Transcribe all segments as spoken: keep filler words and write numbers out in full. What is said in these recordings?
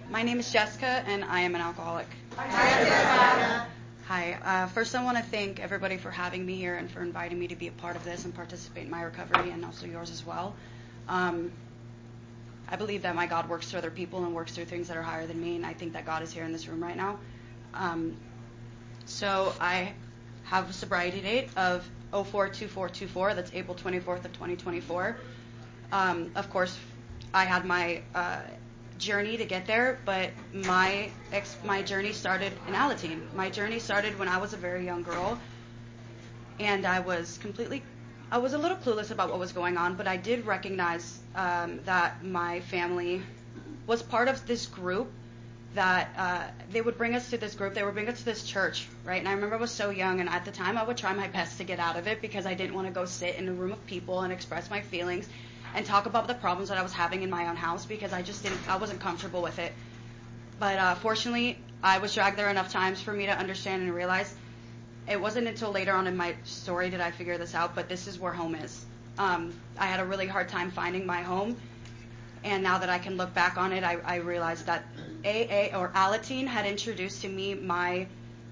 My name is Jessica, and I am an alcoholic. Hi, Jessica. Hi. Uh, first, I want to thank everybody for having me here and for inviting me to be a part of this and participate in my recovery, and also yours as well. Um, I believe that my God works through other people and works through things that are higher than me, and I think that God is here in this room right now. Um, so I have a sobriety date of oh four two four two four. That's April twenty-fourth of twenty twenty-four. Um, of course, I had my uh, journey to get there, but my ex- my journey started in Alateen. My journey started when I was a very young girl, and I was completely, I was a little clueless about what was going on, but I did recognize um, that my family was part of this group that uh, they would bring us to this group, they would bring us to this church, right? And I remember I was so young, and at the time I would try my best to get out of it because I didn't want to go sit in a room of people and express my feelings and talk about the problems that I was having in my own house because I just didn't, I wasn't comfortable with it. But uh, fortunately, I was dragged there enough times for me to understand and realize it wasn't until later on in my story did I figure this out, but this is where home is. Um, I had a really hard time finding my home, and now that I can look back on it, I, I realized that A A or Alateen had introduced to me my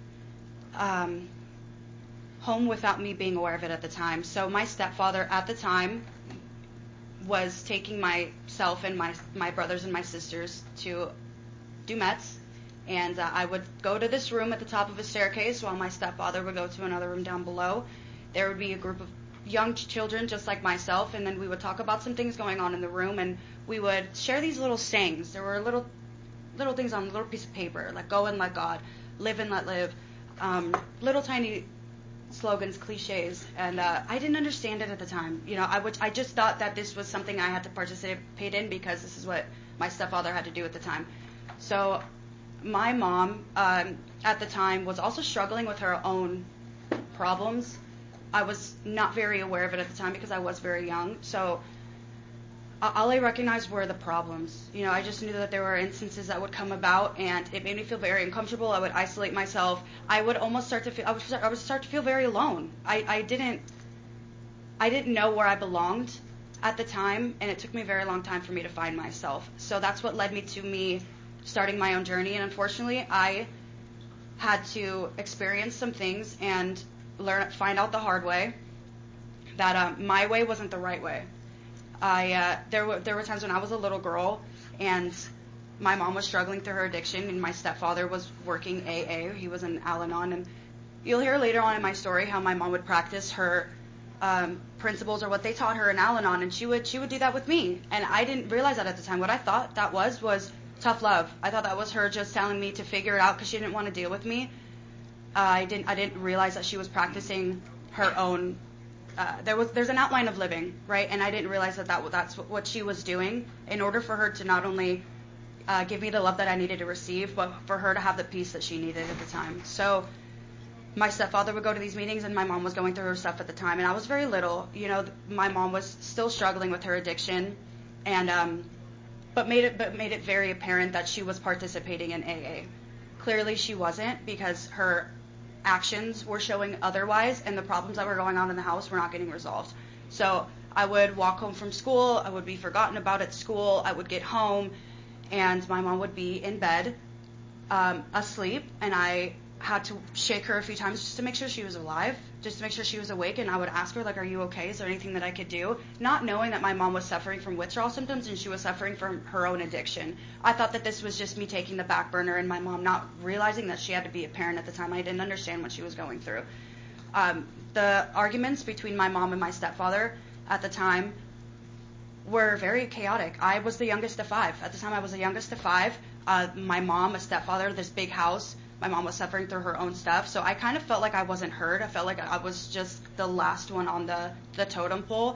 um, home without me being aware of it at the time. So my stepfather at the time was taking myself and my my brothers and my sisters to do meds, and uh, I would go to this room at the top of a staircase while my stepfather would go to another room down below. There would be a group of young children just like myself, and then we would talk about some things going on in the room, and we would share these little sayings. There were little little things on a little piece of paper, like go and let God, live and let live, um, little tiny slogans, cliches, and uh, I didn't understand it at the time. You know, I would, I just thought that this was something I had to participate in because this is what my stepfather had to do at the time. So my mom um, at the time was also struggling with her own problems. I was not very aware of it at the time because I was very young. So all I recognized were the problems. You know, I just knew that there were instances that would come about, and it made me feel very uncomfortable. I would isolate myself. I would almost start to feel. I would start, I would start to feel very alone. I, I didn't. I didn't know where I belonged at the time, and it took me a very long time for me to find myself. So that's what led me to me starting my own journey. And unfortunately, I had to experience some things and learn, find out the hard way that um, my way wasn't the right way. I uh, there were there were times when I was a little girl and my mom was struggling through her addiction, and my stepfather was working A A. He was in Al-Anon, and you'll hear later on in my story how my mom would practice her um, principles or what they taught her in Al-Anon, and she would she would do that with me, and I didn't realize that at the time. What I thought that was was tough love. I thought that was her just telling me to figure it out because she didn't want to deal with me. Uh, I didn't I didn't realize that she was practicing her own. Uh, there was there's an outline of living, right? And I didn't realize that, that that's what she was doing in order for her to not only uh, give me the love that I needed to receive, but for her to have the peace that she needed at the time. So my stepfather would go to these meetings, and my mom was going through her stuff at the time, and I was very little. You know, my mom was still struggling with her addiction, and um, but made it but made it very apparent that she was participating in A A. Clearly, she wasn't, because her actions were showing otherwise, and the problems that were going on in the house were not getting resolved. So I would walk home from school, I would be forgotten about at school, I would get home, and my mom would be in bed, um, asleep, and I had to shake her a few times just to make sure she was alive, just to make sure she was awake, and I would ask her, like, are you okay? Is there anything that I could do? Not knowing that my mom was suffering from withdrawal symptoms and she was suffering from her own addiction. I thought that this was just me taking the back burner and my mom not realizing that she had to be a parent at the time. I didn't understand what she was going through. Um, the arguments between my mom and my stepfather at the time were very chaotic. I was the youngest of five. At the time, I was the youngest of five. Uh, my mom, a stepfather, this big house. My mom was suffering through her own stuff, so I kind of felt like I wasn't heard. I felt like I was just the last one on the, the totem pole.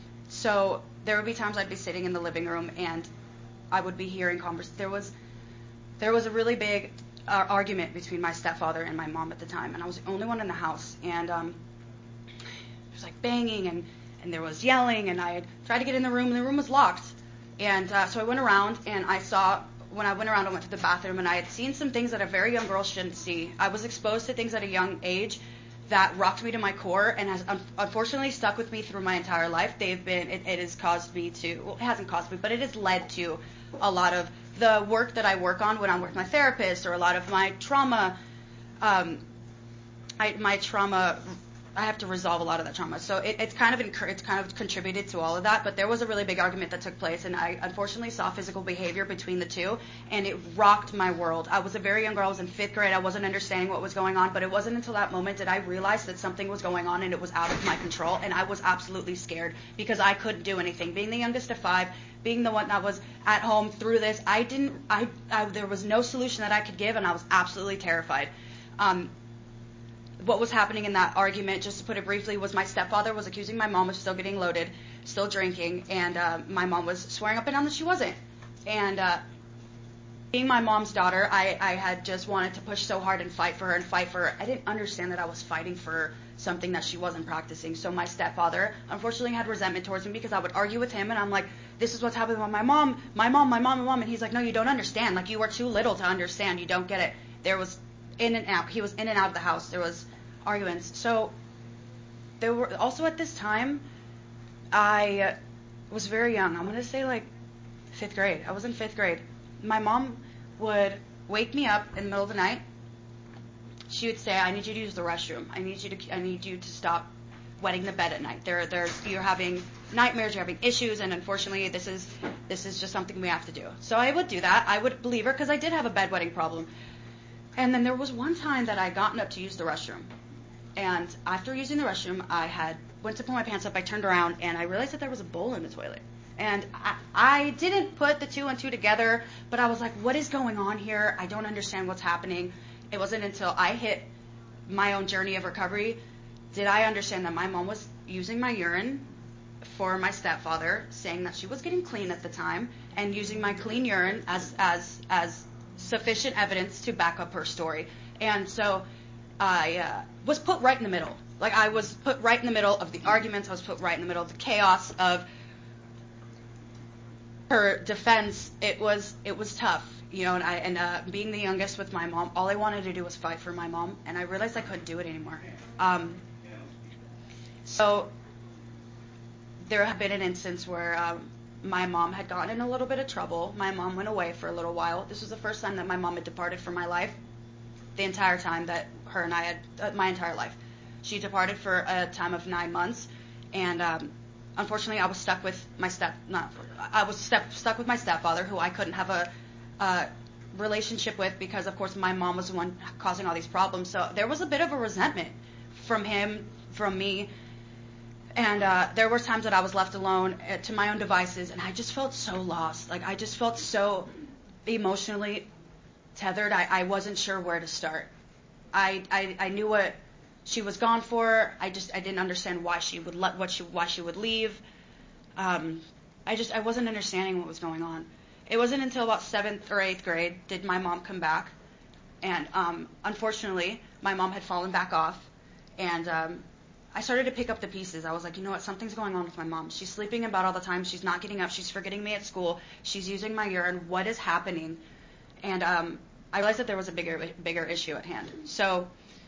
So there would be times I'd be sitting in the living room and I would be hearing conversations. There was there was a really big uh, argument between my stepfather and my mom at the time, and I was the only one in the house. And um, there was like banging and, and there was yelling, and I tried to get in the room, and the room was locked. And uh, so I went around, and I saw. When I went around, I went to the bathroom, and I had seen some things that a very young girl shouldn't see. I was exposed to things at a young age that rocked me to my core and has un- unfortunately stuck with me through my entire life. They've been, it, it has caused me to, well, it hasn't caused me, but it has led to a lot of the work that I work on when I'm with my therapist, or a lot of my trauma, um, I, my trauma, I have to resolve a lot of that trauma. So it, it's kind of it's kind of contributed to all of that. But there was a really big argument that took place, and I unfortunately saw physical behavior between the two, and it rocked my world. I was a very young girl. I was in fifth grade. I wasn't understanding what was going on, but it wasn't until that moment that I realized that something was going on and it was out of my control, and I was absolutely scared because I couldn't do anything. Being the youngest of five, being the one that was at home through this, I didn't. I, I there was no solution that I could give, and I was absolutely terrified. Um, What was happening in that argument, just to put it briefly, was my stepfather was accusing my mom of still getting loaded, still drinking, and uh, my mom was swearing up and down that she wasn't. And uh, being my mom's daughter, I, I had just wanted to push so hard and fight for her and fight for her. I didn't understand that I was fighting for something that she wasn't practicing. So my stepfather, unfortunately, had resentment towards me because I would argue with him, and I'm like, this is what's happening with my mom, my mom, my mom, my mom. And he's like, no, you don't understand. Like, you are too little to understand. You don't get it. There was in and out. He was in and out of the house. There was arguments. So there were also at this time, I was very young. I'm going to say like fifth grade. I was in fifth grade. My mom would wake me up in the middle of the night. She would say, I need you to use the restroom. I need you to I need you to stop wetting the bed at night. There there's you're having nightmares, you're having issues, and unfortunately this is this is just something we have to do. So I would do that. I would believe her because I did have a bedwetting problem. And then there was one time that I had gotten up to use the restroom. And after using the restroom, I had went to pull my pants up. I turned around, and I realized that there was a bowl in the toilet. And I, I didn't put the two and two together, but I was like, what is going on here? I don't understand what's happening. It wasn't until I hit my own journey of recovery did I understand that my mom was using my urine for my stepfather, saying that she was getting clean at the time, and using my clean urine as as as sufficient evidence to back up her story. And so I uh, was put right in the middle. Like, I was put right in the middle of the arguments. I was put right in the middle of the chaos of her defense. It was it was tough, you know. And I and uh, being the youngest with my mom, all I wanted to do was fight for my mom, and I realized I couldn't do it anymore. Um, so there had been an instance where um, my mom had gotten in a little bit of trouble. My mom went away for a little while. This was the first time that my mom had departed from my life. The entire time that her and I had, uh, my entire life. She departed for a time of nine months, and um, unfortunately, I was stuck with my step. Not, I was step, stuck with my stepfather, who I couldn't have a, a relationship with because, of course, my mom was the one causing all these problems. So there was a bit of a resentment from him, from me, and uh, there were times that I was left alone uh, to my own devices, and I just felt so lost. Like, I just felt so emotionally tethered. I, I wasn't sure where to start. I, I I knew what she was gone for. I just I didn't understand why she would let what she why she would leave. Um, I just I wasn't understanding what was going on. It wasn't until about seventh or eighth grade did my mom come back, and um, unfortunately my mom had fallen back off, and um, I started to pick up the pieces. I was like, you know what, something's going on with my mom. She's sleeping about all the time. She's not getting up. She's forgetting me at school. She's using my urine. What is happening? And um, I realized that there was a bigger bigger issue at hand. So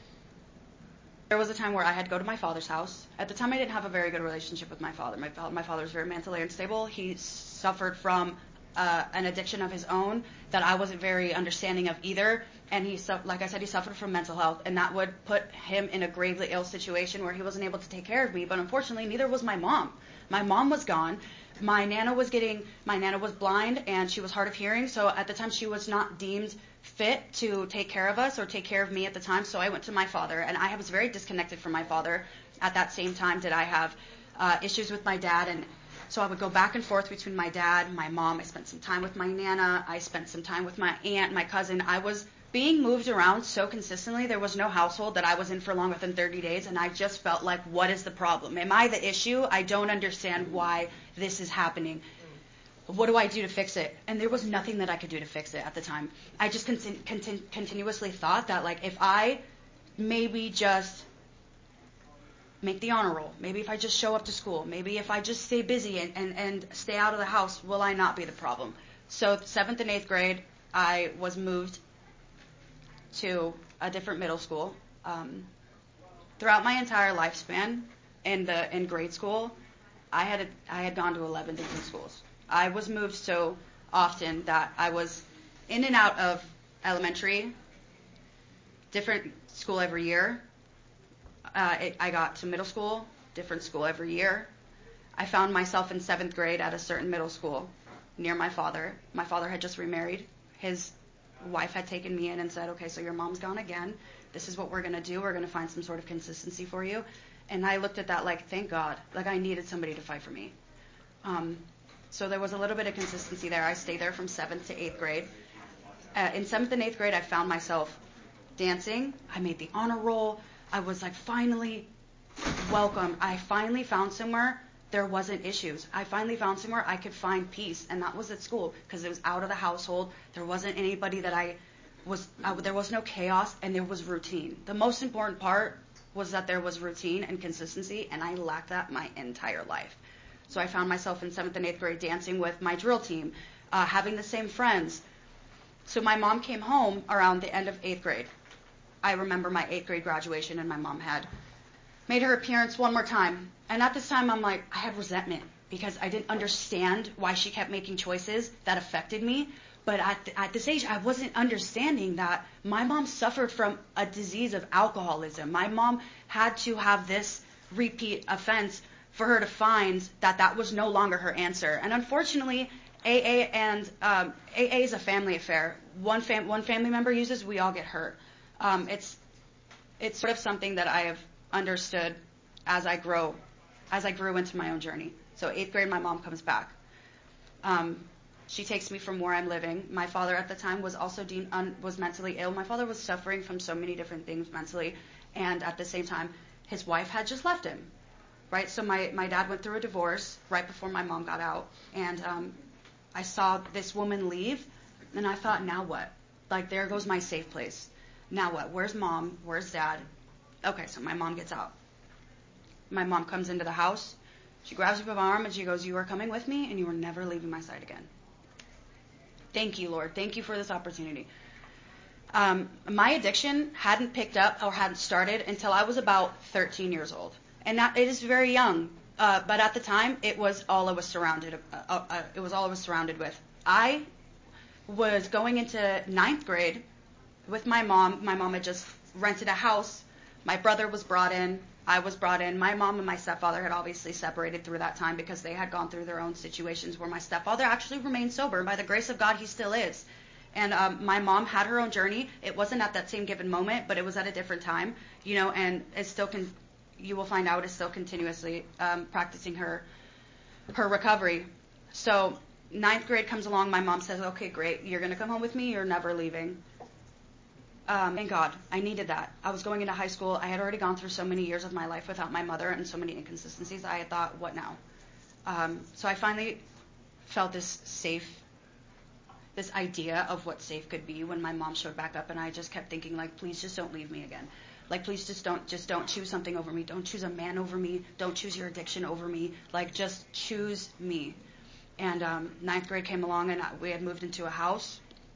there was a time where I had to go to my father's house. At the time, I didn't have a very good relationship with my father. My, fa- my father was very mentally unstable. He suffered from uh, an addiction of his own that I wasn't very understanding of either. And he, su- like I said, he suffered from mental health, and that would put him in a gravely ill situation where he wasn't able to take care of me. But unfortunately, neither was my mom. My mom was gone. My nana was getting, my nana was blind, and she was hard of hearing. So at the time, she was not deemed fit to take care of us or take care of me at the time. So I went to my father, and I was very disconnected from my father. At that same time, did I have uh, issues with my dad, and so I would go back and forth between my dad and my mom. I spent some time with my nana. I spent some time with my aunt, my cousin. I was being moved around so consistently. There was no household that I was in for longer than thirty days, and I just felt like, what is the problem? Am I the issue? I don't understand why this is happening. What do I do to fix it? And there was nothing that I could do to fix it at the time. I just continu- continu- continuously thought that, like, if I maybe just make the honor roll, maybe if I just show up to school, maybe if I just stay busy and, and, and stay out of the house, will I not be the problem? So seventh and eighth grade, I was moved to a different middle school. Um, throughout my entire lifespan in the in grade school, I had a, I had gone to eleven different schools. I was moved so often that I was in and out of elementary, different school every year. Uh, it, I got to middle school, different school every year. I found myself in seventh grade at a certain middle school near my father. My father had just remarried. His wife had taken me in and said, okay, so your mom's gone again. This is what we're going to do. We're going to find some sort of consistency for you. And I looked at that like, thank God. Like, I needed somebody to fight for me. Um, so there was a little bit of consistency there. I stayed there from seventh to eighth grade. Uh, in seventh and eighth grade, I found myself dancing. I made the honor roll. I was like finally welcomed. I finally found somewhere there wasn't issues. I finally found somewhere I could find peace, and that was at school because it was out of the household. There wasn't anybody that I was, I, there was no chaos, and there was routine. The most important part was that there was routine and consistency, and I lacked that my entire life. So I found myself in seventh and eighth grade dancing with my drill team, uh, having the same friends. So my mom came home around the end of eighth grade. I remember my eighth grade graduation, and my mom had made her appearance one more time. And at this time, I'm like, I had resentment because I didn't understand why she kept making choices that affected me. But at, th- at this age, I wasn't understanding that my mom suffered from a disease of alcoholism. My mom had to have this repeat offense for her to find that that was no longer her answer. And unfortunately, A A and um, A A is a family affair. One fam- one family member uses, we all get hurt. Um, it's it's sort of something that I have understood as I grow, as I grew into my own journey. So eighth grade, my mom comes back. Um, she takes me from where I'm living. My father at the time was also deemed un- was mentally ill. My father was suffering from so many different things mentally, and at the same time, his wife had just left him. Right. So my my dad went through a divorce right before my mom got out, and um, I saw this woman leave, and I thought, now what? Like, there goes my safe place. Now what? Where's mom? Where's dad? Okay, so my mom gets out. My mom comes into the house. She grabs me by my arm and she goes, you are coming with me and you are never leaving my side again. Thank you, Lord. Thank you for this opportunity. Um, my addiction hadn't picked up or hadn't started until I was about thirteen years old. And that, it is very young. Uh, but at the time, it was all I was surrounded. Uh, uh, it was all I was surrounded with. I was going into ninth grade with my mom. My mom had just rented a house. My brother was brought in. I was brought in. My mom and my stepfather had obviously separated through that time because they had gone through their own situations where my stepfather actually remained sober. By the grace of God, he still is. And um, my mom had her own journey. It wasn't at that same given moment, but it was at a different time, you know, and it's still con- you will find out is still continuously um, practicing her her recovery. So ninth grade comes along. My mom says, okay, great. You're going to come home with me. You're never leaving. Um, thank God. I needed that. I was going into high school. I had already gone through so many years of my life without my mother and so many inconsistencies. I had thought, what now? Um, so I finally felt this safe, this idea of what safe could be when my mom showed back up, and I just kept thinking, like, please just don't leave me again. Like, please just don't, just don't choose something over me. Don't choose a man over me. Don't choose your addiction over me. Like, just choose me. And um, ninth grade came along, and we had moved into a house.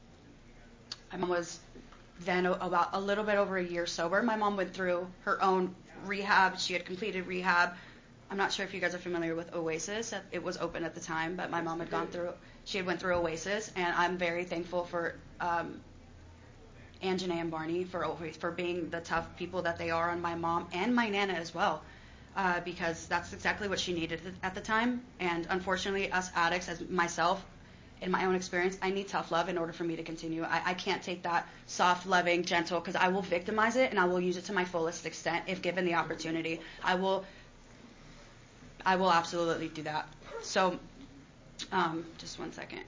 My mom was then about a little bit over a year sober. My mom went through her own rehab. She had completed rehab. I'm not sure if you guys are familiar with Oasis. It was open at the time, but my mom had gone through, she had went through Oasis, and I'm very thankful for um, Anjanae and Barney for for being the tough people that they are on my mom and my Nana as well, uh, because that's exactly what she needed at the time. And unfortunately, us addicts, as myself, in my own experience, I need tough love in order for me to continue. I, I can't take that soft, loving, gentle, because I will victimize it and I will use it to my fullest extent if given the opportunity. I will, I will absolutely do that. So, um, just one second.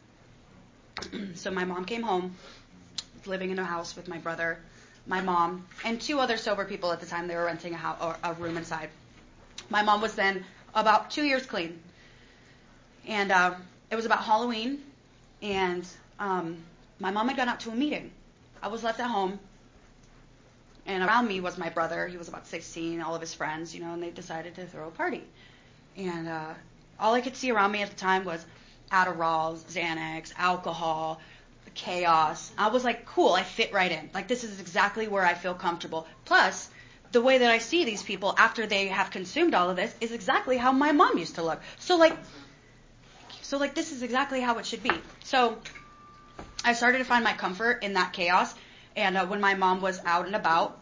So my mom came home, living in a house with my brother, my mom, and two other sober people at the time. They were renting a house or a room inside. My mom was then about two years clean, and uh, it was about Halloween, and um, my mom had gone out to a meeting. I was left at home, and around me was my brother. He was about sixteen, all of his friends, you know, and they decided to throw a party. And uh, all I could see around me at the time was Adderall, Xanax, alcohol, chaos. I was like, cool, I fit right in. Like, this is exactly where I feel comfortable. Plus, the way that I see these people after they have consumed all of this is exactly how my mom used to look. So, like, So, like, this is exactly how it should be. So, I started to find my comfort in that chaos. And uh, when my mom was out and about,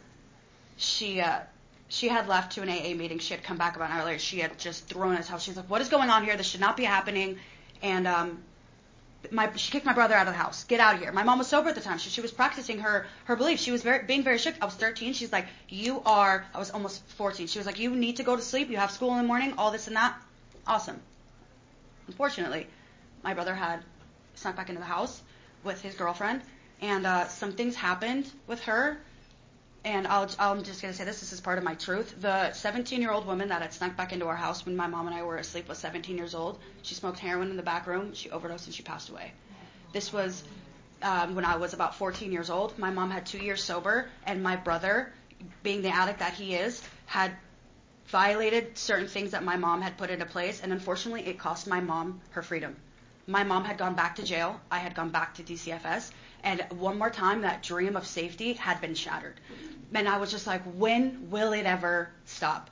she uh, she had left to an A A meeting. She had come back about an hour later. She had just thrown us out. She was like, "What is going on here? This should not be happening." And um, my she kicked my brother out of the house. Get out of here. My mom was sober at the time. She, she was practicing her her beliefs. She was very being very strict. I was thirteen. She's like, "You are." I was almost fourteen. She was like, "You need to go to sleep. You have school in the morning. All this and that." Awesome. Unfortunately, my brother had snuck back into the house with his girlfriend, and uh, some things happened with her. And I'll, I'm just going to say this, this is part of my truth. The seventeen-year-old woman that had snuck back into our house when my mom and I were asleep was seventeen years old. She smoked heroin in the back room. She overdosed and she passed away. This was um, when I was about fourteen years old. My mom had two years sober, and my brother, being the addict that he is, had violated certain things that my mom had put into place, and unfortunately it cost my mom her freedom. My mom had gone back to jail. I had gone back to D C F S. And one more time, that dream of safety had been shattered. And I was just like, when will it ever stop?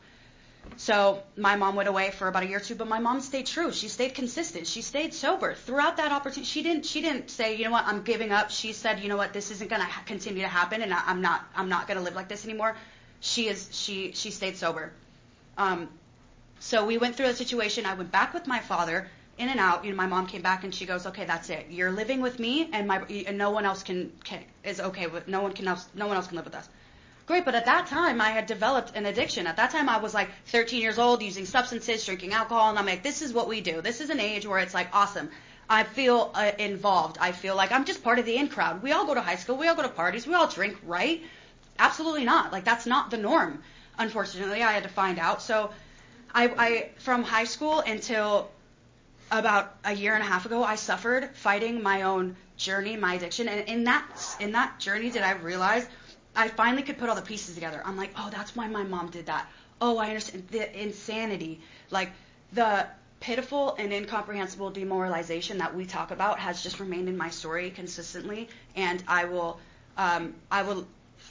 So my mom went away for about a year or two, but my mom stayed true. She stayed consistent. She stayed sober throughout that opportunity. She didn't. She didn't say, you know what, I'm giving up. She said, you know what, this isn't going to ha- continue to happen, and I, I'm not. I'm not going to live like this anymore. She is. She. She stayed sober. Um. So we went through a situation. I went back with my father. In and out, you know, my mom came back and she goes, "Okay, that's it. You're living with me, and my and no one else can, can is okay with no one can else no one else can live with us." Great, but at that time I had developed an addiction. At that time I was like thirteen years old, using substances, drinking alcohol, and I'm like, this is what we do. This is an age where it's like awesome. I feel uh, involved. I feel like I'm just part of the in crowd. We all go to high school. We all go to parties. We all drink, right? Absolutely not. Like that's not the norm. Unfortunately, I had to find out. So, I, I from high school until about a year and a half ago, I suffered fighting my own journey, my addiction. And in that in that journey, did I realize I finally could put all the pieces together. I'm like, oh, that's why my mom did that. Oh, I understand the insanity. Like the pitiful and incomprehensible demoralization that we talk about has just remained in my story consistently. And I will, um, I will,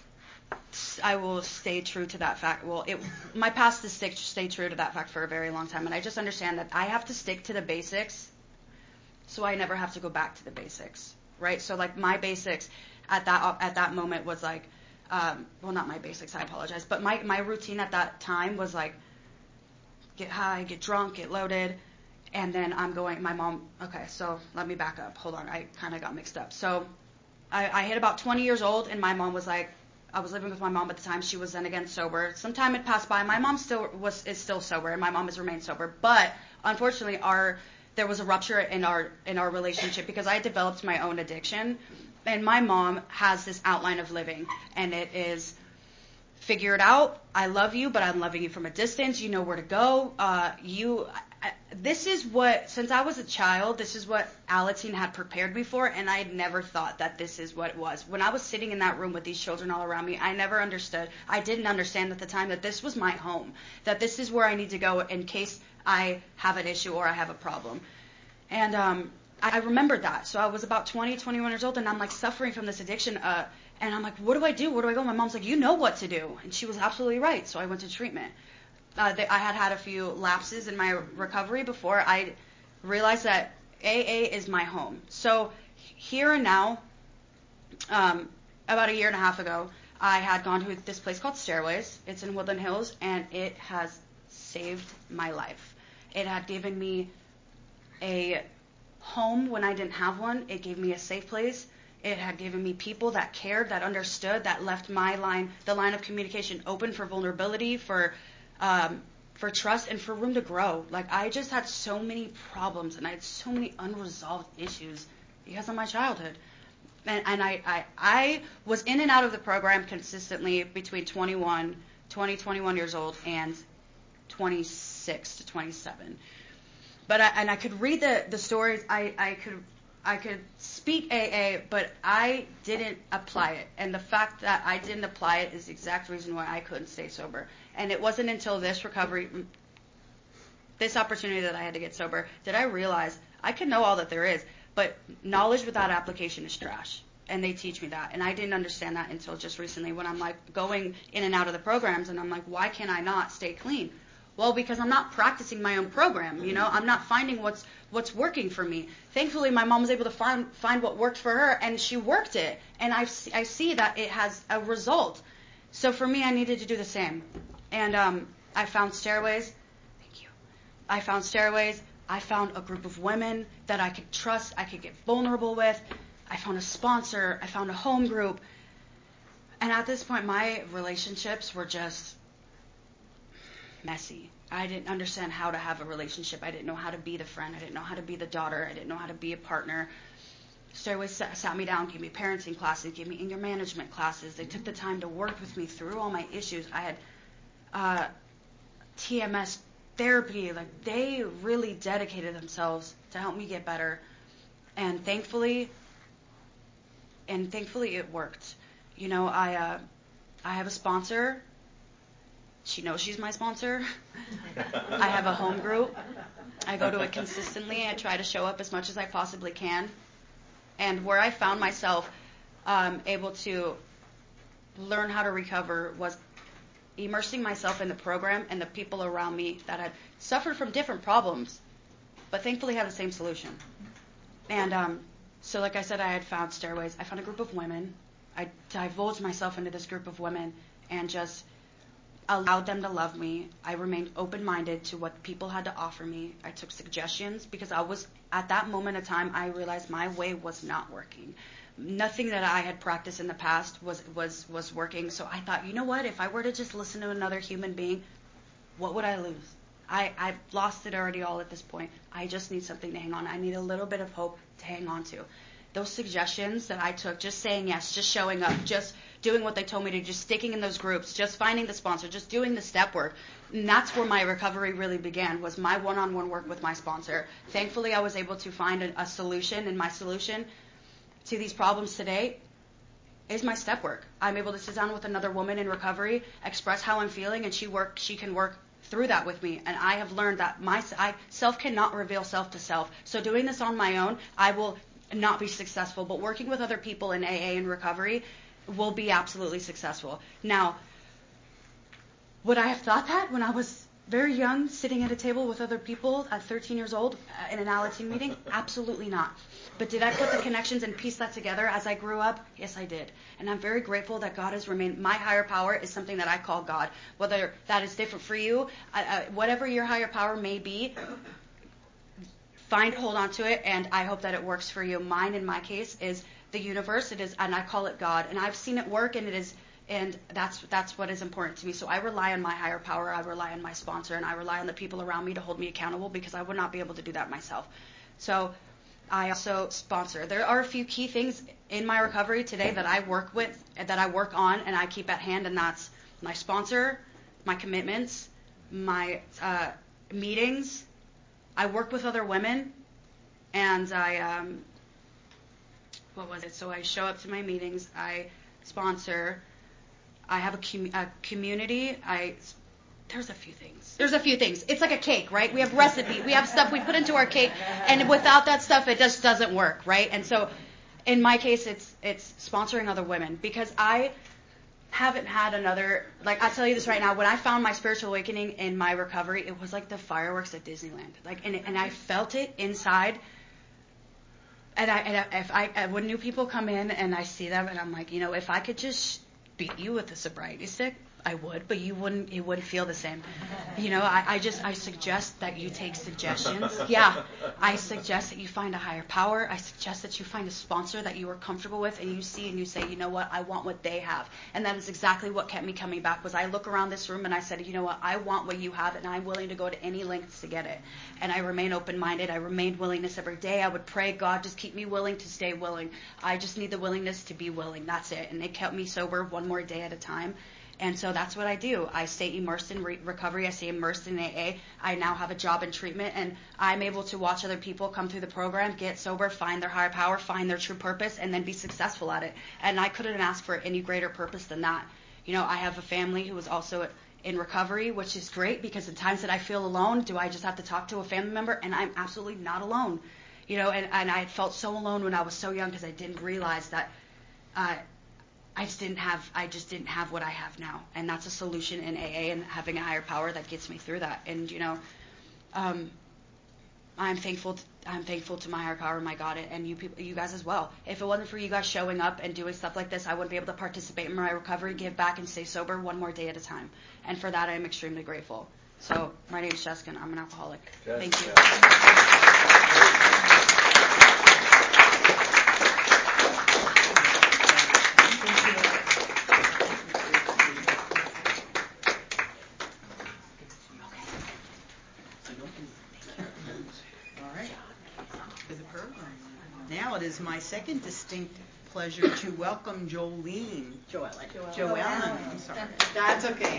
I will stay true to that fact. Well, it, my past is stick, stay true to that fact for a very long time. And I just understand that I have to stick to the basics so I never have to go back to the basics, right? So like my basics at that, at that moment was like, um, well, not my basics, I apologize. But my, my routine at that time was like, get high, get drunk, get loaded. And then I'm going, my mom, okay, so let me back up. Hold on, I kind of got mixed up. So I, I hit about twenty years old, and my mom was like, I was living with my mom at the time. She was then again sober. Some time had passed by. My mom still was is still sober, and my mom has remained sober. But unfortunately, our there was a rupture in our in our relationship because I had developed my own addiction, and my mom has this outline of living, and it is figure it out. I love you, but I'm loving you from a distance. You know where to go. Uh, you. I, this is what, since I was a child, this is what Alateen had prepared me for, and I had never thought that this is what it was. When I was sitting in that room with these children all around me, I never understood. I didn't understand at the time that this was my home, that this is where I need to go in case I have an issue or I have a problem. And um, I remembered that. So I was about twenty, twenty-one years old, and I'm like suffering from this addiction. Uh, and I'm like, what do I do? Where do I go? My mom's like, you know what to do. And she was absolutely right. So I went to treatment. Uh, they, I had had a few lapses in my recovery before I realized that A A is my home. So here and now, um, about a year and a half ago, I had gone to this place called Stairways. It's in Woodland Hills, and it has saved my life. It had given me a home when I didn't have one. It gave me a safe place. It had given me people that cared, that understood, that left my line, the line of communication open for vulnerability, for um, for trust, and for room to grow. Like, I just had so many problems, and I had so many unresolved issues because of my childhood. And, and I, I, I was in and out of the program consistently between twenty-one, twenty, twenty-one years old and twenty-six to twenty-seven. But I, and I could read the, the stories. I, I could I could speak A A, but I didn't apply it. And the fact that I didn't apply it is the exact reason why I couldn't stay sober. And it wasn't until this recovery, this opportunity that I had to get sober, did I realize I can know all that there is, but knowledge without application is trash. And they teach me that. And I didn't understand that until just recently when I'm like going in and out of the programs, and I'm like, why can I not stay clean? Well, because I'm not practicing my own program, you know, I'm not finding what's what's working for me. Thankfully, my mom was able to find find what worked for her, and she worked it, and I I see that it has a result. So for me, I needed to do the same, and um, I found Stairways. Thank you. I found Stairways. I found a group of women that I could trust, I could get vulnerable with. I found a sponsor. I found a home group, and at this point, my relationships were just messy. I didn't understand how to have a relationship. I didn't know how to be the friend. I didn't know how to be the daughter. I didn't know how to be a partner. Stairways sat, sat me down, gave me parenting classes, gave me anger management classes. They took the time to work with me through all my issues. I had uh, T M S therapy. Like, they really dedicated themselves to help me get better. And thankfully, and thankfully it worked. You know, I uh, I have a sponsor. She knows she's my sponsor. I have a home group. I go to it consistently. I try to show up as much as I possibly can. And where I found myself um, able to learn how to recover was immersing myself in the program and the people around me that had suffered from different problems, but thankfully had the same solution. And um, so, like I said, I had found Stairways. I found a group of women. I divulged myself into this group of women and just allowed them to love me. I remained open-minded to what people had to offer me. I took suggestions because I was, at that moment of time, I realized my way was not working. Nothing that I had practiced in the past was, was, was working. So I thought, you know what? If I were to just listen to another human being, what would I lose? I, I've lost it already all at this point. I just need something to hang on. I need a little bit of hope to hang on to. Those suggestions that I took, just saying yes, just showing up, just doing what they told me to, just sticking in those groups, just finding the sponsor, just doing the step work. And that's where my recovery really began, was my one-on-one work with my sponsor. Thankfully, I was able to find a, a solution, and my solution to these problems today is my step work. I'm able to sit down with another woman in recovery, express how I'm feeling, and she work, she can work through that with me. And I have learned that my I, self cannot reveal self to self. So doing this on my own, I will not be successful. But working with other people in A A and recovery will be absolutely successful. Now, would I have thought that when I was very young, sitting at a table with other people at thirteen years old uh, in an Alateen meeting? Absolutely not. But did I put the connections and piece that together as I grew up? Yes, I did. And I'm very grateful that God has remained. My higher power is something that I call God. Whether that is different for you, uh, uh, whatever your higher power may be, find, hold on to it, and I hope that it works for you. Mine, in my case, is the universe. It is, and I call it God. And I've seen it work, and it is, and that's that's what is important to me. So I rely on my higher power. I rely on my sponsor, and I rely on the people around me to hold me accountable, because I would not be able to do that myself. So I also sponsor. There are a few key things in my recovery today that I work with, that I work on, and I keep at hand, and that's my sponsor, my commitments, my uh, meetings. I work with other women, and I, um, what was it? So I show up to my meetings, I sponsor, I have a, com- a community, I, there's a few things. There's a few things. It's like a cake, right? We have recipe, we have stuff we put into our cake, and without that stuff, it just doesn't work, right? And so, in my case, it's it's sponsoring other women, because I haven't had another, like, I'll tell you this right now, when I found my spiritual awakening in my recovery, it was like the fireworks at Disneyland. Like, and, and I felt it inside. And I, and I, if I, when new people come in and I see them, and I'm like, you know, if I could just beat you with a sobriety stick, I would, but you wouldn't, it wouldn't feel the same. You know, I, I just, I suggest that you take suggestions. Yeah. I suggest that you find a higher power. I suggest that you find a sponsor that you are comfortable with, and you see and you say, you know what, I want what they have. And that is exactly what kept me coming back, was I look around this room and I said, you know what, I want what you have, and I'm willing to go to any lengths to get it. And I remain open-minded. I remained willingness every day. I would pray, God, just keep me willing to stay willing. I just need the willingness to be willing. That's it. And it kept me sober one more day at a time. And so that's what I do. I stay immersed in re- recovery. I stay immersed in A A. I now have a job in treatment, and I'm able to watch other people come through the program, get sober, find their higher power, find their true purpose, and then be successful at it. And I couldn't ask for any greater purpose than that. You know, I have a family who is also in recovery, which is great, because in times that I feel alone, do I just have to talk to a family member? And I'm absolutely not alone. You know, and, and I felt so alone when I was so young, because I didn't realize that uh, I just didn't have I just didn't have what I have now, and that's a solution in A A and having a higher power that gets me through that. And you know, um, I'm thankful to, I'm thankful to my higher power, my God, and you people, you guys as well. If it wasn't for you guys showing up and doing stuff like this, I wouldn't be able to participate in my recovery, give back, and stay sober one more day at a time. And for that, I am extremely grateful. So my name is Jessica, and I'm an alcoholic. Jessica. Thank you. Now it is my second distinct pleasure to welcome Jolene. Joellen. Joellen. I'm sorry. That's okay.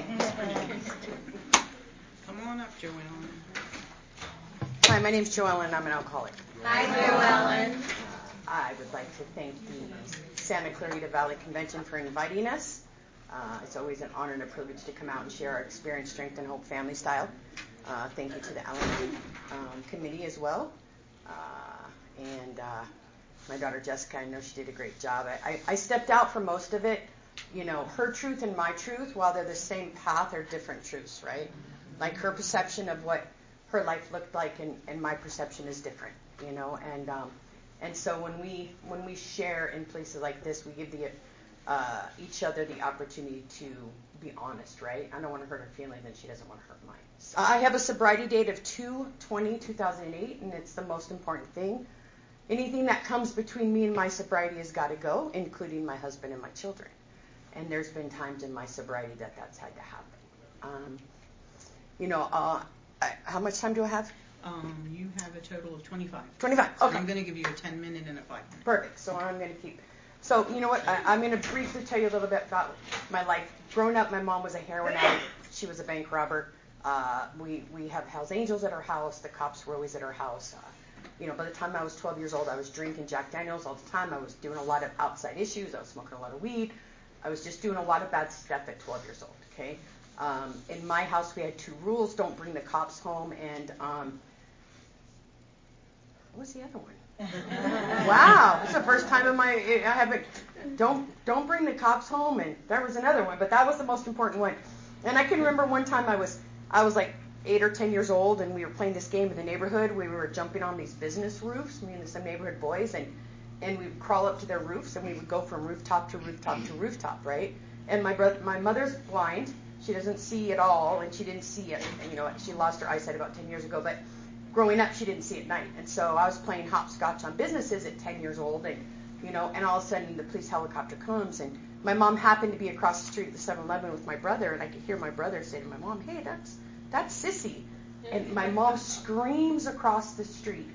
Come on up, Joellen. Hi, my name's Joellen, and I'm an alcoholic. Hi, Joellen. I would like to thank the Santa Clarita Valley Convention for inviting us. Uh, it's always an honor and a privilege to come out and share our experience, strength, and hope family style. Uh, thank you to the Al-Anon um, committee as well. Uh, and uh, my daughter Jessica, I know she did a great job. I, I, I stepped out for most of it. You know, her truth and my truth, while they're the same path, are different truths, right? Like her perception of what her life looked like and, and my perception is different, you know. And um, and so when we when we share in places like this, we give the uh, each other the opportunity to be honest, right? I don't want to hurt her feelings, and she doesn't want to hurt mine. So I have a sobriety date of two twenty two thousand eight, and it's the most important thing. Anything that comes between me and my sobriety has got to go, including my husband and my children. And there's been times in my sobriety that that's had to happen. Um, you know, uh, I, how much time do I have? Um, you have a total of twenty-five. twenty-five, okay. So I'm going to give you a ten minute and a five minute. Perfect. So I'm going to keep. So you know what? I, I'm going to briefly tell you a little bit about my life. Growing up, my mom was a heroin addict. She was a bank robber. Uh, we we have Hell's Angels at our house. The cops were always at our house. Uh, you know, by the time I was twelve years old, I was drinking Jack Daniels all the time. I was doing a lot of outside issues. I was smoking a lot of weed. I was just doing a lot of bad stuff at twelve years old. Okay. Um, in my house, we had two rules: don't bring the cops home, and um, what was the other one? Wow, this is the first time in my I haven't. Don't don't bring the cops home, and there was another one, but that was the most important one. And I can remember one time I was I was like eight or ten years old, and we were playing this game in the neighborhood. We were jumping on these business roofs, me and some neighborhood boys, and and we would crawl up to their roofs, and we would go from rooftop to rooftop to rooftop, right? And my brother, my mother's blind. She doesn't see at all, and she didn't see it. And, you know, she lost her eyesight about ten years ago, but growing up, she didn't see at night. And so I was playing hopscotch on businesses at ten years old, and, you know, and all of a sudden the police helicopter comes, and my mom happened to be across the street at the seven eleven with my brother, and I could hear my brother say to my mom, "Hey, that's that's Sissy." And my mom screams across the street,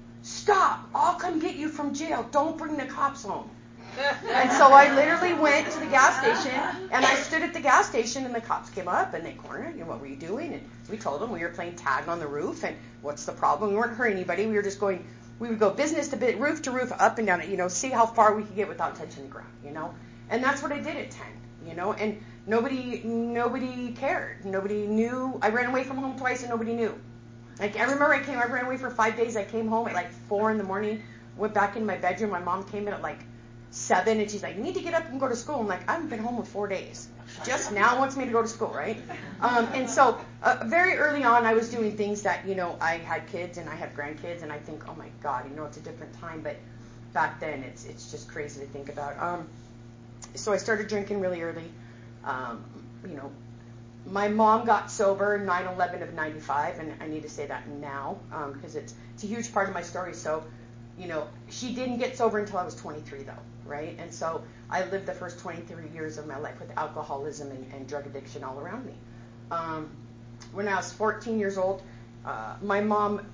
"Stop! I'll come get you from jail. Don't bring the cops home." And so I literally went to the gas station, and I stood at the gas station, and the cops came up, and they cornered, you know, what were you doing? And we told them we were playing tag on the roof, and what's the problem? We weren't hurting anybody. We were just going, we would go business to bit, roof to roof, up and down, you know, see how far we could get without touching the ground, you know. And that's what I did at ten, you know, and nobody, nobody cared. Nobody knew. I ran away from home twice, and nobody knew. Like, I remember I came, I ran away for five days. I came home at like four in the morning, went back in my bedroom. My mom came in at like seven, and she's like, "You need to get up and go to school." I'm like, "I haven't been home in four days. Just now wants me to go to school," right? Um, and so uh, very early on, I was doing things that, you know, I had kids and I have grandkids, and I think, oh my God, you know, it's a different time. But back then, it's it's just crazy to think about. Um, so I started drinking really early. Um, you know, my mom got sober nine eleven of ninety-five, and I need to say that now because um, it's it's a huge part of my story. So, you know, she didn't get sober until I was twenty-three, though, right? And so I lived the first twenty-three years of my life with alcoholism and, and drug addiction all around me. Um, when I was fourteen years old, uh, my mom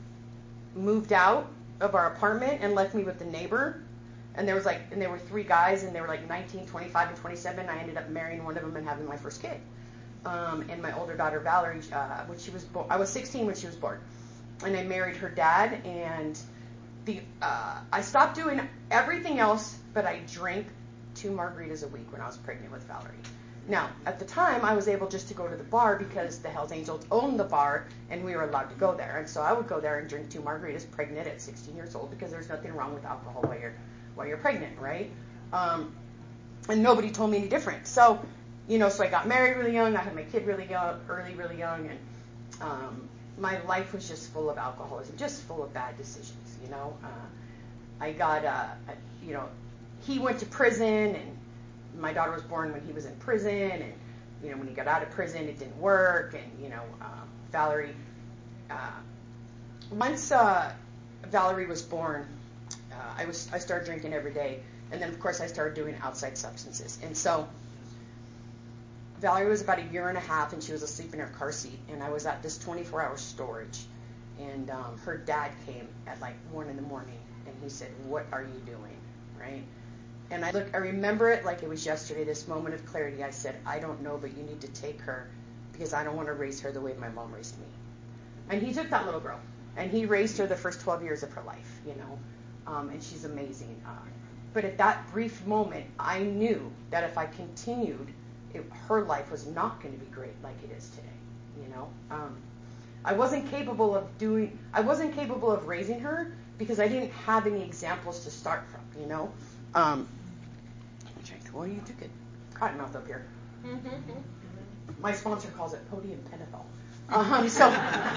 moved out of our apartment and left me with the neighbor. And there was like, and there were three guys, and they were like nineteen, twenty-five, and twenty-seven. I ended up marrying one of them and having my first kid. Um, and my older daughter Valerie, uh, when she was born, I was sixteen when she was born, and I married her dad. And the uh, I stopped doing everything else, but I drank two margaritas a week when I was pregnant with Valerie. Now, at the time, I was able just to go to the bar because the Hells Angels owned the bar, and we were allowed to go there. And so I would go there and drink two margaritas, pregnant at sixteen years old, because there's nothing wrong with alcohol while you're while you're pregnant, right? Um, and nobody told me any different. So, you know, so I got married really young. I had my kid really young, early, really young, and um, my life was just full of alcoholism, just full of bad decisions. You know, uh, I got, uh, you know, he went to prison, and my daughter was born when he was in prison, and you know, when he got out of prison, it didn't work, and you know, uh, Valerie. Uh, once uh, Valerie was born, uh, I was I started drinking every day, and then of course I started doing outside substances, and so Valerie was about a year and a half, and she was asleep in her car seat, and I was at this twenty-four hour storage, and um, her dad came at like one in the morning, and he said, "What are you doing?" Right? And I look, I remember it like it was yesterday. This moment of clarity. I said, "I don't know, but you need to take her, because I don't want to raise her the way my mom raised me." And he took that little girl, and he raised her the first twelve years of her life, you know, um, and she's amazing. Uh, but at that brief moment, I knew that if I continued, it, her life was not going to be great like it is today, you know. Um, I wasn't capable of doing, I wasn't capable of raising her because I didn't have any examples to start from, you know. Um, well, you took a cottonmouth up here. My sponsor calls it podium pentothal. Um, so,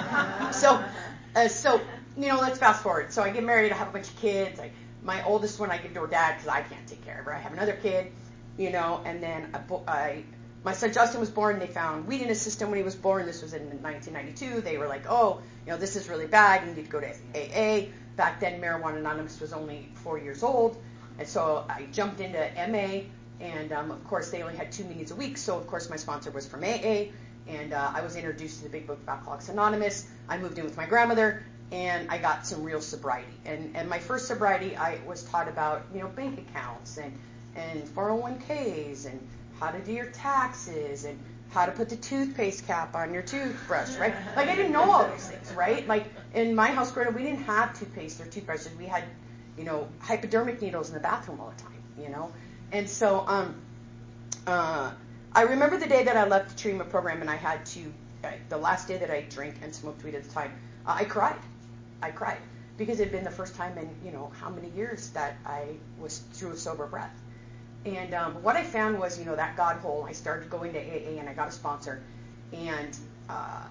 so, uh, so, you know, let's fast forward. So I get married, I have a bunch of kids. I, my oldest one I give to her dad because I can't take care of her. I have another kid, you know, and then I, I, my son Justin was born. They found weed in his system when he was born. This was in nineteen ninety-two. They were like, oh, you know, this is really bad. You need to go to A A. Back then, Marijuana Anonymous was only four years old. And so I jumped into M A. And, um, of course, they only had two meetings a week. So, of course, my sponsor was from A A. And uh, I was introduced to the Big Book of Alcoholics Anonymous. I moved in with my grandmother, and I got some real sobriety. And, and my first sobriety, I was taught about, you know, bank accounts and, and four oh one k's and how to do your taxes and how to put the toothpaste cap on your toothbrush, right? Like, I didn't know all those things, right? Like, in my house growing up, we didn't have toothpaste or toothbrushes. We had, you know, hypodermic needles in the bathroom all the time, you know? And so um, uh, I remember the day that I left the treatment program and I had to, uh, the last day that I drank and smoked weed at the time, uh, I cried. I cried because it had been the first time in, you know, how many years that I was through a sober breath. And um, what I found was, you know, that God hole. I started going to A A and I got a sponsor. And uh,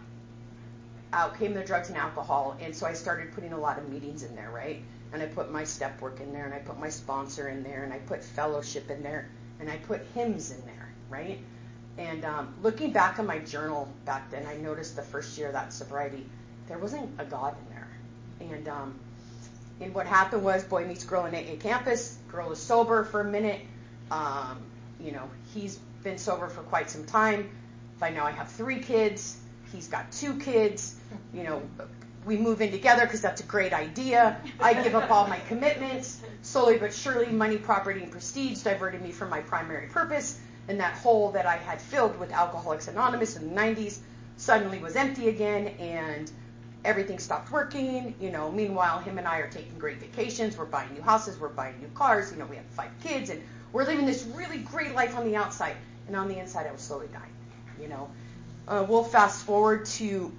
out came the drugs and alcohol. And so I started putting a lot of meetings in there, right? And I put my step work in there, and I put my sponsor in there, and I put fellowship in there, and I put hymns in there, right? And um, looking back on my journal back then, I noticed the first year of that sobriety, there wasn't a God in there. And um, and what happened was, boy meets girl in A A campus. Girl is sober for a minute. Um, you know, he's been sober for quite some time. By now I have three kids. He's got two kids. You know, we move in together because that's a great idea. I give up all my commitments. Slowly but surely, money, property, and prestige diverted me from my primary purpose. And that hole that I had filled with Alcoholics Anonymous in the nineties suddenly was empty again, and everything stopped working. You know, meanwhile, him and I are taking great vacations. We're buying new houses. We're buying new cars. You know, we have five kids, and we're living this really great life on the outside. And on the inside, I was slowly dying. You know, uh, we'll fast forward to.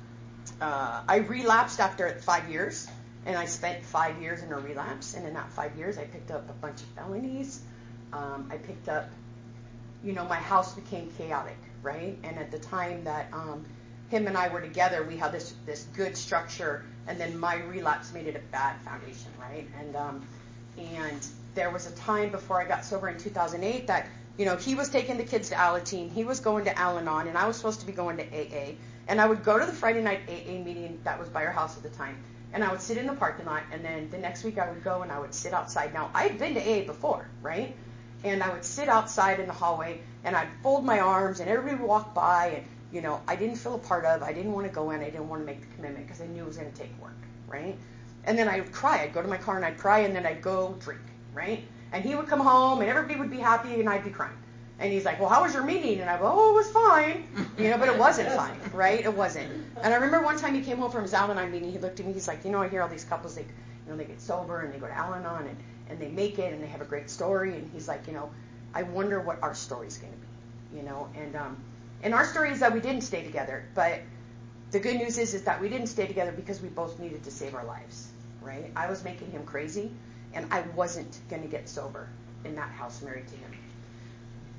Uh, I relapsed after five years, and I spent five years in a relapse. And in that five years, I picked up a bunch of felonies. Um, I picked up, you know, my house became chaotic, right? And at the time that um, him and I were together, we had this this good structure, and then my relapse made it a bad foundation, right? And um, and there was a time before I got sober in two thousand eight that, you know, he was taking the kids to Alateen, he was going to Al-Anon, and I was supposed to be going to A A. And I would go to the Friday night A A meeting that was by our house at the time, and I would sit in the parking lot, and then the next week I would go and I would sit outside. Now, I had been to A A before, right? And I would sit outside in the hallway, and I'd fold my arms, and everybody would walk by, and, you know, I didn't feel a part of, I didn't want to go in, I didn't want to make the commitment because I knew it was going to take work, right? And then I would cry. I'd go to my car and I'd cry, and then I'd go drink, right? And he would come home, and everybody would be happy, and I'd be crying. And he's like, well, how was your meeting? And I go, oh, it was fine. You know, but it wasn't fine, right? It wasn't. And I remember one time he came home from his Al-Anon meeting. He looked at me. He's like, you know, I hear all these couples, they, you know, they get sober and they go to Al-Anon and, and they make it and they have a great story. And he's like, you know, I wonder what our story's going to be, you know. And um, and our story is that we didn't stay together. But the good news is, is that we didn't stay together because we both needed to save our lives, right? I was making him crazy, and I wasn't going to get sober in that house married to him.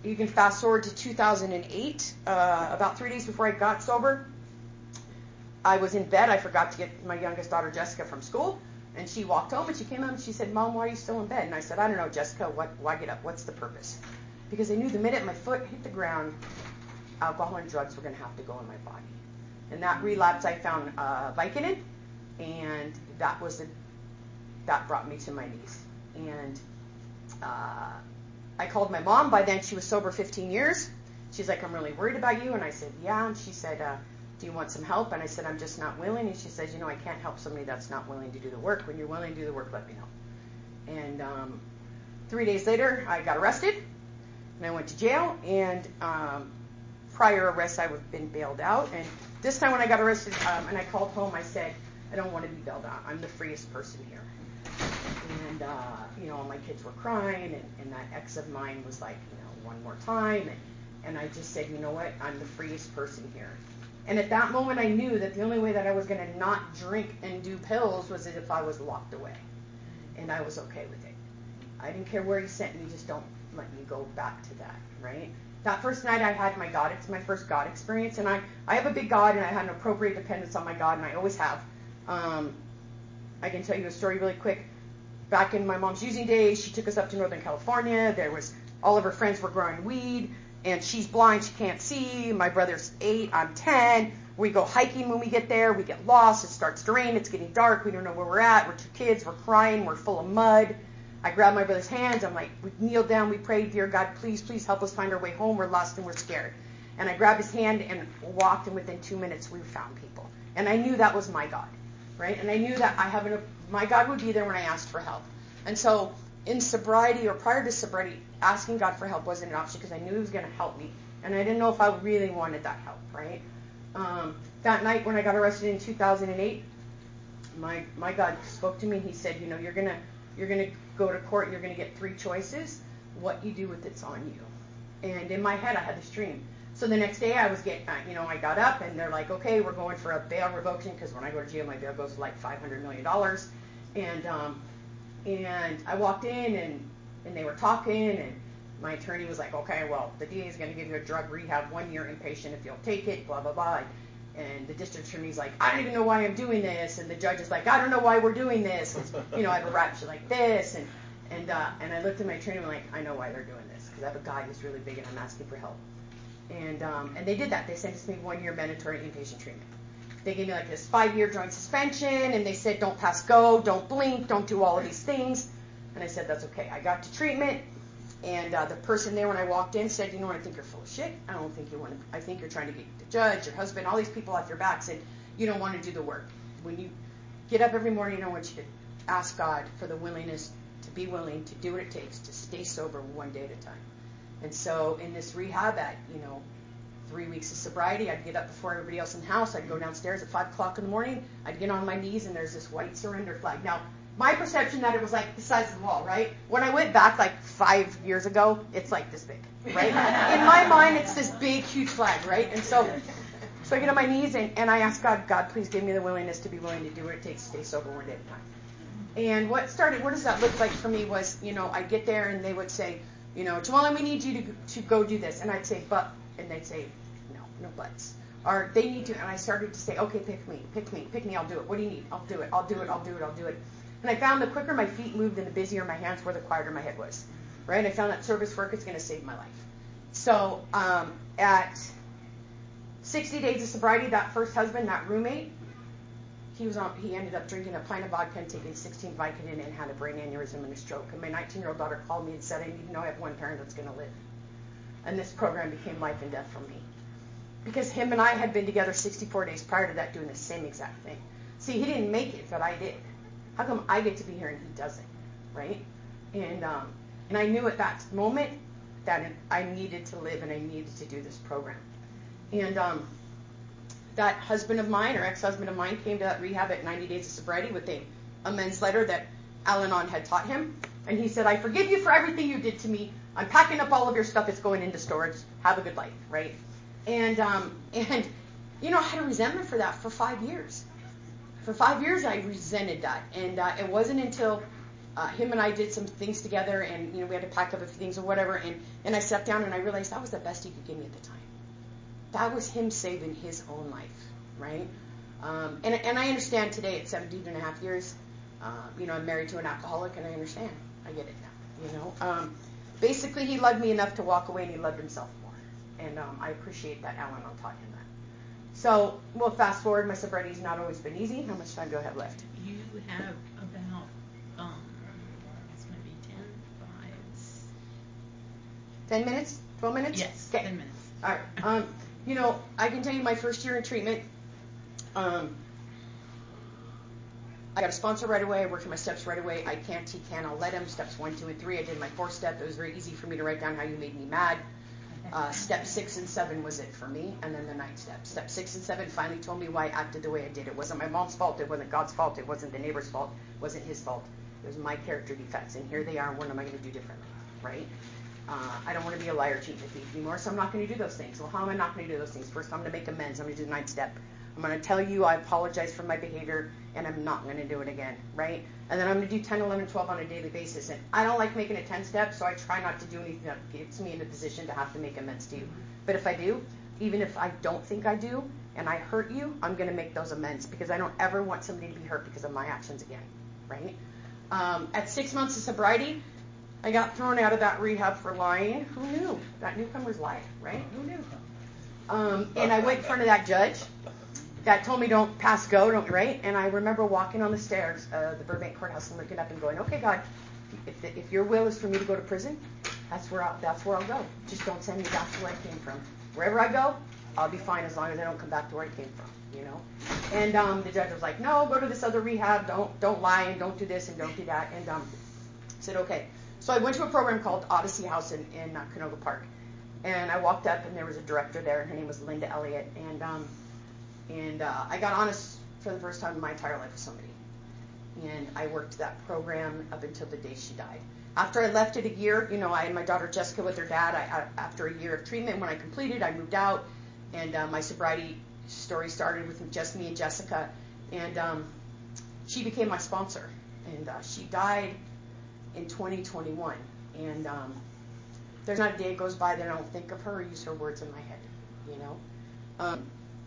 you can fast forward to two thousand eight, uh, about three days before I got sober. I was in bed. I forgot to get my youngest daughter, Jessica, from school. And she walked home and she came out and she said, Mom, why are you still in bed? And I said, I don't know, Jessica, what, why get up? What's the purpose? Because I knew the minute my foot hit the ground, alcohol and drugs were going to have to go in my body. In that relapse, I found uh, Vicodin, and that was the, that brought me to my knees. And uh, I called my mom. By then, she was sober fifteen years. She's like, I'm really worried about you. And I said, yeah. And she said, uh, do you want some help? And I said, I'm just not willing. And she says, you know, I can't help somebody that's not willing to do the work. When you're willing to do the work, let me know. And um, three days later, I got arrested, and I went to jail. And um, prior arrests, I had been bailed out. And this time when I got arrested, um, and I called home, I said, I don't want to be bailed out. I'm the freest person here. And, uh, you know, all my kids were crying, and, and that ex of mine was like, you know, one more time. And, and I just said, you know what, I'm the freest person here. And at that moment, I knew that the only way that I was going to not drink and do pills was if I was locked away. And I was okay with it. I didn't care where he sent me, just don't let me go back to that, right? That first night I had my God, it's my first God experience. And I, I have a big God, and I had an appropriate dependence on my God, and I always have. Um, I can tell you a story really quick. Back in my mom's using days, she took us up to Northern California. There was, all of her friends were growing weed. And she's blind, she can't see. My brother's eight, I'm ten. We go hiking when we get there. We get lost. It starts to rain. It's getting dark. We don't know where we're at. We're two kids. We're crying. We're full of mud. I grab my brother's hands. I'm like, we kneel down. We pray, dear God, please, please help us find our way home. We're lost and we're scared. And I grabbed his hand and walked, and within two minutes we found people. And I knew that was my God, right? And I knew that I have an, my God would be there when I asked for help. And so in sobriety, or prior to sobriety, asking God for help wasn't an option because I knew He was going to help me. And I didn't know if I really wanted that help, right? Um, that night when I got arrested in two thousand eight, my my God spoke to me, and He said, you know, you're going to you're gonna go to court, and you're going to get three choices. What you do with it's on you. And in my head, I had this dream. So the next day, I was getting, you know, I got up, and they're like, okay, we're going for a bail revocation, because when I go to jail, my bail goes to like five hundred million dollars. And um, And I walked in, and, and they were talking, and my attorney was like, okay, well, the D A is going to give you a drug rehab, one year inpatient if you'll take it, blah, blah, blah. And the district attorney's like, I don't even know why I'm doing this. And the judge is like, I don't know why we're doing this. And, you know, I have a rap sheet like this. And and uh, and I looked at my attorney and I'm like, I know why they're doing this, because I have a guy who's really big and I'm asking for help. And um, and they did that. They sentenced me one year mandatory inpatient treatment. They gave me like this five-year joint suspension, and they said, don't pass go, don't blink, don't do all of these things. And I said, that's okay. I got to treatment, and uh, the person there when I walked in said, you know what, I think you're full of shit. I don't think you want to, I think you're trying to get the judge, your husband, all these people off your back, said, you don't want to do the work. When you get up every morning, I want you to ask God for the willingness to be willing to do what it takes to stay sober one day at a time. And so in this rehab at, you know, three weeks of sobriety, I'd get up before everybody else in the house. I'd go downstairs at five o'clock in the morning. I'd get on my knees, and there's this white surrender flag. Now, my perception that it was like the size of the wall, right? When I went back like five years ago, it's like this big, right? In my mind, it's this big, huge flag, right? And so, so I get on my knees, and, and I ask God, God, please give me the willingness to be willing to do what it takes to stay sober one day at a time. And what started, what does that look like for me was, you know, I'd get there, and they would say, you know, Joellen, we need you to to go do this. And I'd say, but, and they'd say, no, no buts. Or they need to, and I started to say, okay, pick me, pick me, pick me, I'll do it. What do you need? I'll do it, I'll do it, I'll do it, I'll do it. And I found the quicker my feet moved and the busier my hands were, the quieter my head was. Right? I found that service work is going to save my life. So um, at sixty days of sobriety, that first husband, that roommate, he was on. He ended up drinking a pint of vodka and taking sixteen Vicodin and had a brain aneurysm and a stroke. And my nineteen-year-old daughter called me and said, I need to know I have one parent that's going to live. And this program became life and death for me. Because him and I had been together sixty-four days prior to that doing the same exact thing. See, he didn't make it, but I did. How come I get to be here and he doesn't, right? And um, and I knew at that moment that I needed to live and I needed to do this program. And um, that husband of mine, or ex-husband of mine, came to that rehab at ninety days of sobriety with a amends letter that Al-Anon had taught him. And he said, I forgive you for everything you did to me. I'm packing up all of your stuff. It's going into storage. Have a good life, right? And, um, and you know, I had a resentment for that for five years. For five years, I resented that. And uh, it wasn't until uh, him and I did some things together, and you know we had to pack up a few things or whatever, and, and I sat down and I realized that was the best he could give me at the time. That was him saving his own life, right? Um, and, and I understand today at seventeen and a half years, uh, you know, I'm married to an alcoholic, and I understand. I get it now, you know. Um, basically, he loved me enough to walk away, and he loved himself more. And um, I appreciate that Al-Anon taught him that. So we'll fast forward. My sobriety's not always been easy. How much time do I have left? You have about, um, it's going to be ten, five, ten minutes? twelve minutes? Yes, okay. ten minutes. All right. Um, you know, I can tell you my first year in treatment, um, I got a sponsor right away. I worked on my steps right away. I can't, he can, I'll let him. Steps one, two, and three. I did my fourth step. It was very easy for me to write down how you made me mad. Uh, step six and seven was it for me, and then the ninth step. Step six and seven finally told me why I acted the way I did. It wasn't my mom's fault. It wasn't God's fault. It wasn't the neighbor's fault. It wasn't his fault. It was my character defects, and here they are. What am I going to do differently, right? Uh, I don't want to be a liar, cheat, and thief anymore, so I'm not going to do those things. Well, how am I not going to do those things? First, I'm going to make amends. I'm going to do the ninth step. I'm going to tell you I apologize for my behavior, and I'm not going to do it again, right? And then I'm going to do ten, eleven, twelve on a daily basis. And I don't like making a ten step, so I try not to do anything that gets me in a position to have to make amends to you. But if I do, even if I don't think I do, and I hurt you, I'm going to make those amends because I don't ever want somebody to be hurt because of my actions again, right? Um, at six months of sobriety, I got thrown out of that rehab for lying. Who knew? That newcomer's lied, right? Who knew? Um, and I went in front of that judge that told me don't pass go, don't, right? And I remember walking on the stairs of the Burbank courthouse and looking up and going, okay, God, if, the, if your will is for me to go to prison, that's where I'll, that's where I'll go. Just don't send me back to where I came from. Wherever I go, I'll be fine as long as I don't come back to where I came from, you know? And um, the judge was like, no, go to this other rehab. Don't don't lie and don't do this and don't do that. And um, I said, okay. So I went to a program called Odyssey House in, in uh, Canoga Park. And I walked up, and there was a director there, and her name was Linda Elliott. And um, and uh, I got honest for the first time in my entire life with somebody. And I worked that program up until the day she died. After I left it a year, you know, I had my daughter Jessica with her dad. I, I, after a year of treatment, when I completed, I moved out, and uh, my sobriety story started with just me and Jessica. And um, she became my sponsor. And uh, she died in twenty twenty-one. And um, there's not a day goes by that I don't think of her or use her words in my head, you know. Um,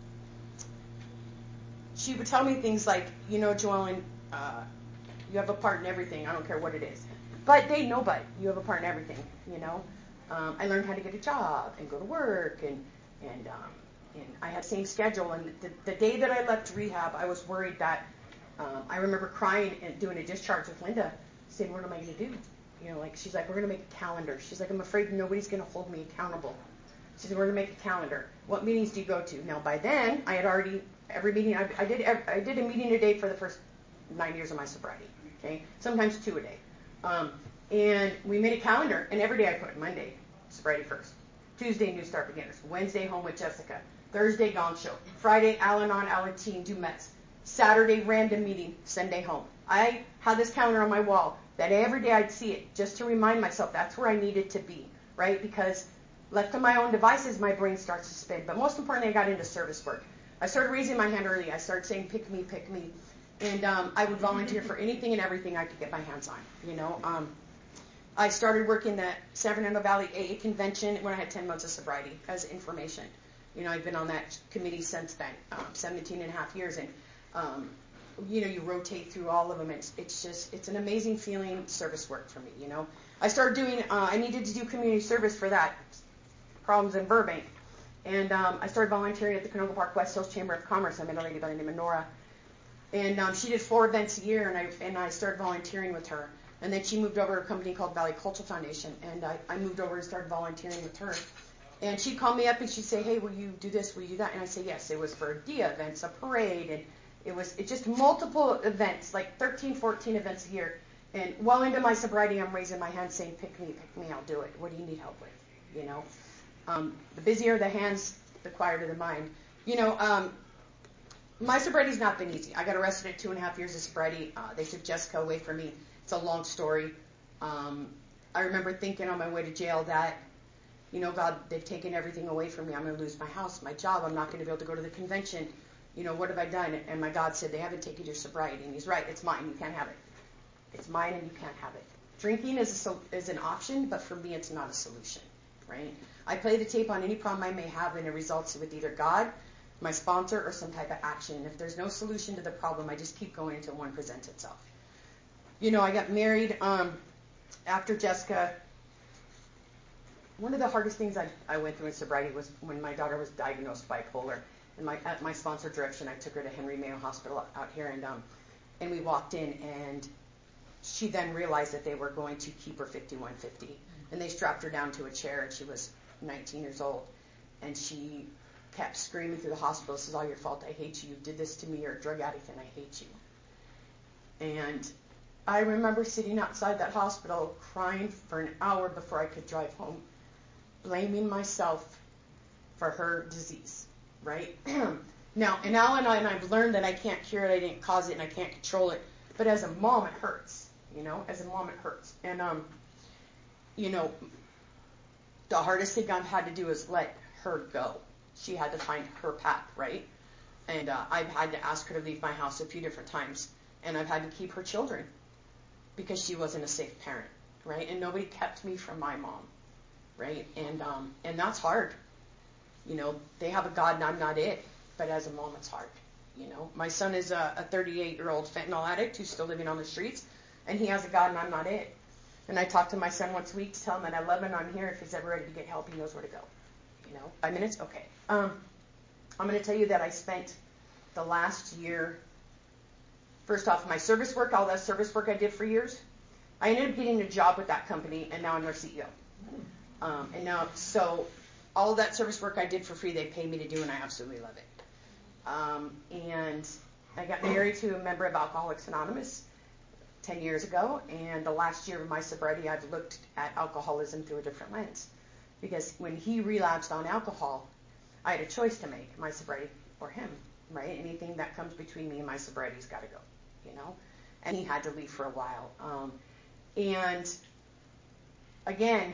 she would tell me things like, you know, Joellen, uh, you have a part in everything. I don't care what it is. But they know, but you have a part in everything, you know. Um, I learned how to get a job and go to work, and and um, and I had the same schedule. And the, the day that I left rehab, I was worried that um, I remember crying and doing a discharge with Linda, saying, "What am I going to do?" You know, like she's like, "We're going to make a calendar." She's like, "I'm afraid nobody's going to hold me accountable." She said, "We're going to make a calendar. What meetings do you go to?" Now, by then, I had already every meeting. I, I did every, I did a meeting a day for the first nine years of my sobriety. Okay, sometimes two a day. Um, and we made a calendar, and every day I put Monday, sobriety first. Tuesday, New Start Beginners. Wednesday, home with Jessica. Thursday, Gong Show. Friday, Al-Anon, Alateen, do Mets. Saturday, random meeting. Sunday, home. I had this calendar on my wall that every day I'd see it just to remind myself that's where I needed to be, right? Because left to my own devices, my brain starts to spin. But most importantly, I got into service work. I started raising my hand early. I started saying, pick me, pick me. And um, I would volunteer for anything and everything I could get my hands on, you know. Um, I started working at San Fernando Valley A A Convention when I had ten months of sobriety as information. You know, I've been on that committee since then, um, seventeen and a half years. And, um, you know, you rotate through all of them. It's, it's just, it's an amazing feeling service work for me, you know. I started doing, uh, I needed to do community service for that, problems in Burbank. And um, I started volunteering at the Canoga Park West Hills Chamber of Commerce. I met a lady by the name of Nora. And um, she did four events a year, and I and I started volunteering with her. And then she moved over to a company called Valley Cultural Foundation, and I, I moved over and started volunteering with her. And she'd call me up and she'd say, hey, will you do this, will you do that? And I'd say yes. It was for DIA events, a parade, and it was it just multiple events, like thirteen, fourteen events a year. And well into my sobriety, I'm raising my hand saying, pick me, pick me, I'll do it. What do you need help with? You know, um, the busier the hands, the quieter the mind. You know, um, my sobriety's not been easy. I got arrested at two and a half years of sobriety. Uh, they took Jessica away from me. It's a long story. Um, I remember thinking on my way to jail that, you know, God, they've taken everything away from me. I'm going to lose my house, my job. I'm not going to be able to go to the convention. You know, what have I done? And my God said, they haven't taken your sobriety. And he's right. It's mine. You can't have it. It's mine and you can't have it. Drinking is, a, is an option, but for me it's not a solution, right? I play the tape on any problem I may have, and it results with either God, my sponsor, or some type of action. And if there's no solution to the problem, I just keep going until one presents itself. You know, I got married um, after Jessica. One of the hardest things I, I went through in sobriety was when my daughter was diagnosed bipolar. And my, at my sponsor direction, I took her to Henry Mayo Hospital out here, and um, and we walked in, and she then realized that they were going to keep her fifty-one fifty. And they strapped her down to a chair, and she was nineteen years old. And she kept screaming through the hospital, "This is all your fault. I hate you. You did this to me. You're a drug addict, and I hate you." And I remember sitting outside that hospital crying for an hour before I could drive home, blaming myself for her disease, right? Now, and now and, I, and I've learned that I can't cure it, I didn't cause it, and I can't control it. But as a mom, it hurts, you know? As a mom, it hurts. And, um, you know, the hardest thing I've had to do is let her go. She had to find her path, right? And uh, I've had to ask her to leave my house a few different times. And I've had to keep her children because she wasn't a safe parent, right? And nobody kept me from my mom, right? And um, and that's hard. You know, they have a God and I'm not it. But as a mom, it's hard. You know, my son is a, a thirty-eight-year-old fentanyl addict who's still living on the streets, and he has a God and I'm not it. And I talk to my son once a week to tell him that I love him and I'm here. If he's ever ready to get help, he knows where to go. You know, five minutes? Okay. Um, I'm going to tell you that I spent the last year, first off, my service work, all that service work I did for years, I ended up getting a job with that company, and now I'm their C E O. Um, and now, so all of that service work I did for free, they pay me to do, and I absolutely love it. Um, and I got married to a member of Alcoholics Anonymous ten years ago, and the last year of my sobriety, I've looked at alcoholism through a different lens. Because when he relapsed on alcohol, I had a choice to make, my sobriety or him, right? Anything that comes between me and my sobriety's got to go, you know? And he had to leave for a while. Um, and again,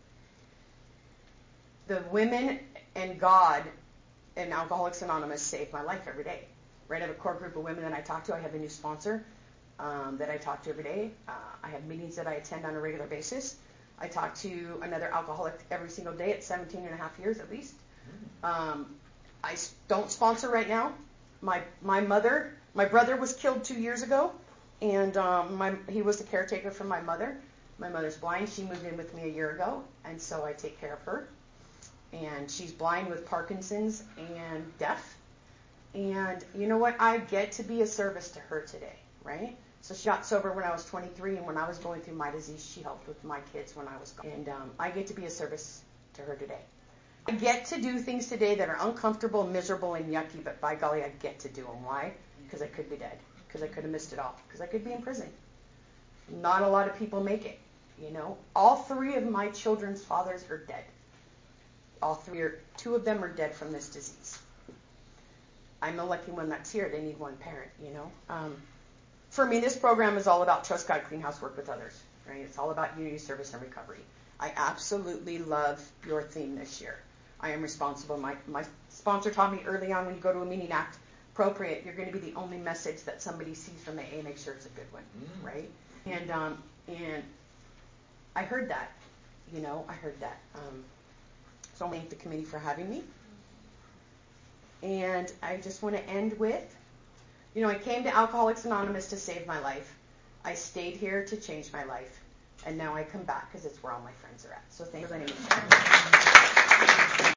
the women and God and Alcoholics Anonymous saved my life every day. Right? I have a core group of women that I talk to. I have a new sponsor um, that I talk to every day. Uh, I have meetings that I attend on a regular basis. I talk to another alcoholic every single day at seventeen and a half years at least. Um, I don't sponsor right now. My my mother, my brother was killed two years ago, and um, my he was the caretaker for my mother. My mother's blind. She moved in with me a year ago, and so I take care of her. And she's blind with Parkinson's and deaf. And you know what? I get to be a service to her today, right? So she got sober when I was twenty-three, and when I was going through my disease, she helped with my kids when I was gone. And um, I get to be a service to her today. I get to do things today that are uncomfortable, miserable, and yucky, but by golly, I get to do them. Why? Because I could be dead. Because I could have missed it all. Because I could be in prison. Not a lot of people make it, you know. All three of my children's fathers are dead. All three are, two of them are dead from this disease. I'm the lucky one that's here. They need one parent, you know. Um, for me, this program is all about trust God, clean house, work with others, right? It's all about unity, service, and recovery. I absolutely love your theme this year. I am responsible. My, my sponsor taught me early on, when you go to a meeting, act appropriate. You're going to be the only message that somebody sees from A A. Make sure it's a good one, mm. right? And um, and I heard that, you know, I heard that. Um, so I thank the committee for having me. And I just want to end with, you know, I came to Alcoholics Anonymous to save my life. I stayed here to change my life. And now I come back because it's where all my friends are at. So thank you for letting me.